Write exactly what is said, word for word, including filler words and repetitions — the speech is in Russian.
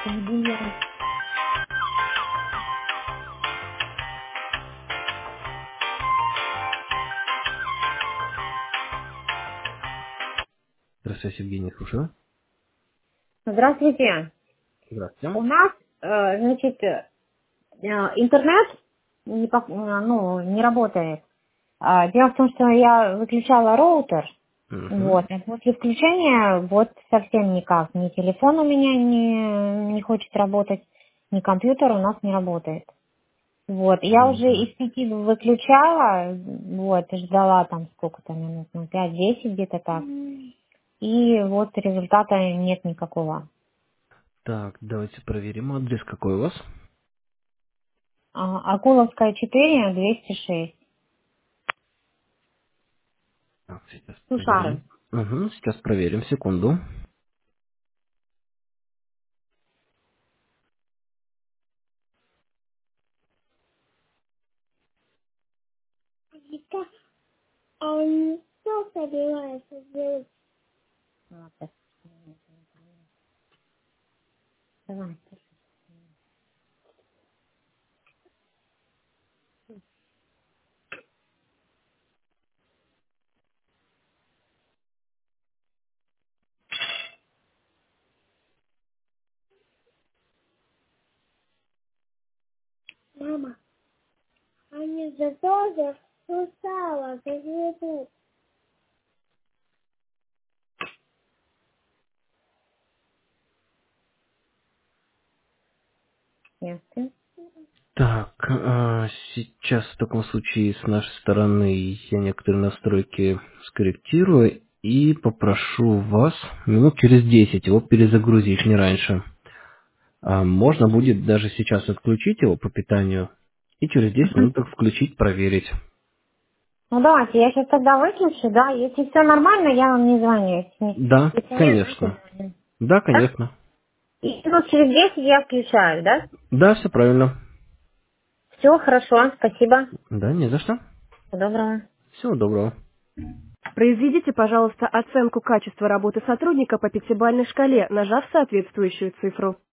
Не бульон. Здравствуйте, Евгений, слушаю. Здравствуйте. Здравствуйте. У нас, э, значит, э, интернет не, пох- э, ну, не работает. А, Дело в том, что я выключала роутер, Угу. вот, а после включения вот совсем никак. Ни телефон у меня не, не хочет работать, ни компьютер у нас не работает. Вот, я уже Угу. из пяти выключала, вот, и ждала там сколько-то минут, ну, пять-десять где-то так. И вот результата нет никакого. Так, давайте проверим. Адрес какой у вас? А, Акуловская четыре, двести шесть. Так, сейчас Сушары. проверим. Угу, сейчас проверим, секунду. Вика, а он что собирается делать? Ладно, давай. Мама, они же тоже устала, как идут. Ясно. Так, а, сейчас в таком случае с нашей стороны я некоторые настройки скорректирую и попрошу вас минут через десять его перезагрузить, не раньше. А можно будет даже сейчас отключить его по питанию и через десять Мгм. минут включить, проверить. Ну давайте, я сейчас тогда выключу, да, если все нормально, я вам не звоню. Если, не- Да, если нет, конечно. значит звоню. Да, Да? конечно. И минут через десять я включаю, да? Да, все правильно. Все, хорошо, спасибо. Да, не за что. Всего доброго. Всего доброго. Произведите, пожалуйста, оценку качества работы сотрудника по пятибалльной шкале, нажав соответствующую цифру.